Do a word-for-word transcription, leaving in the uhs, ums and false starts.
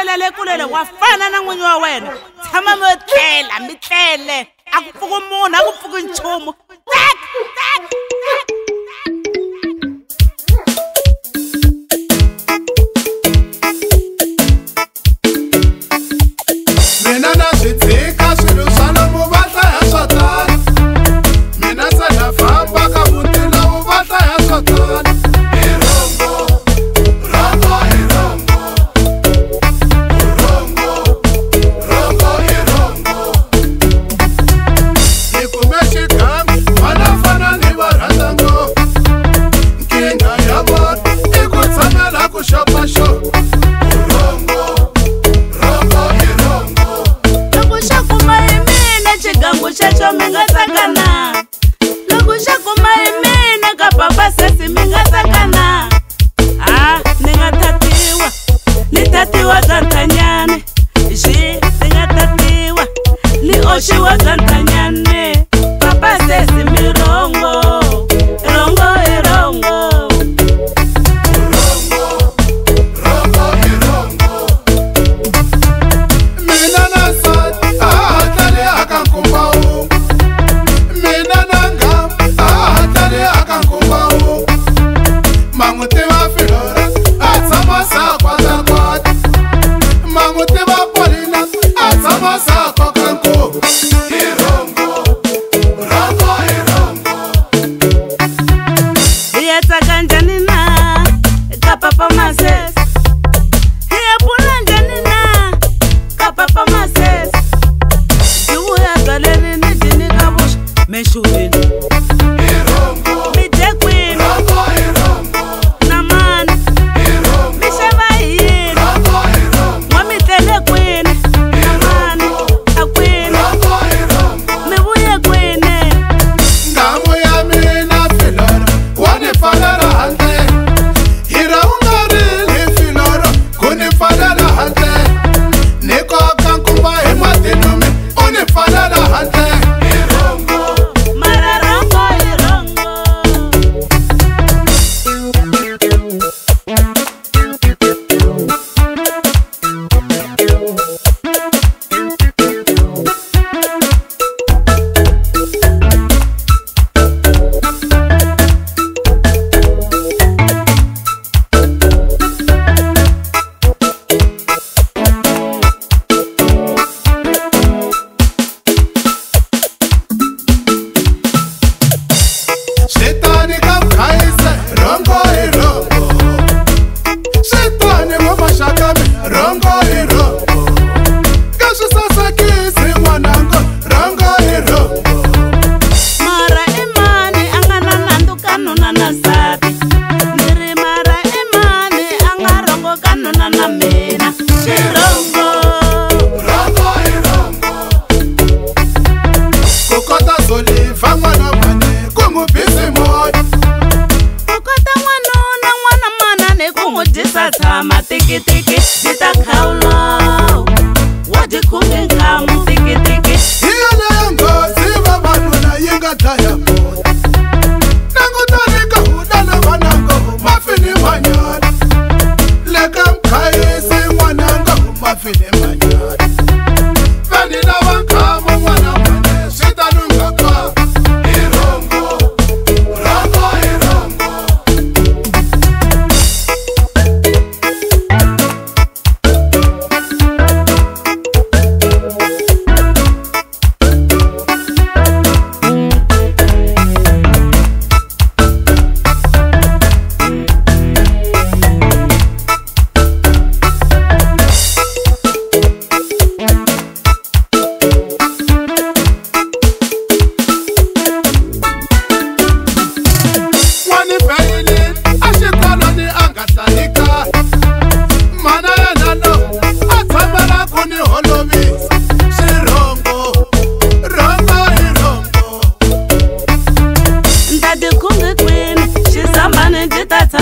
tlhela le kulele wa fana na n'winyi wa wena tshama mi tlela mi tlele a ku pfuki munhu a ku pfuki nchumu. Mina na swi tshika swilo swa lomu va hlaya swo tala, mina se na famba ka muti lowu va hlaya swo tala. Oshiwa zantanyane papa sesi mirongo rongo irongo rongo rongo irongo. Mina na sat ahatale akankumbau, mina na ngam ahatale akankumbau. Manguti wa filora atsama sa kwata kwata, manguti wa polina atsama sa kokanko. Papa Mases, here Pulanjanina, Papa Mases, you have a lady in the Gabush, Meshuin, be the queen, Naman, Mishavai, Mommy tell the queen, Naman, a queen, maybe a queen, Gamoyamina Filor, one if I tiki tiki, dita kaulo, what you cooking come tiki tiki. Here I go, see my banana, you got tired. Nango Tarika, who done a banango, muffin in my yard. Legam Kai, say one ango, muffin in my yard. Vanilla one come on one of my shit. I don't go. That the queen, she's a man and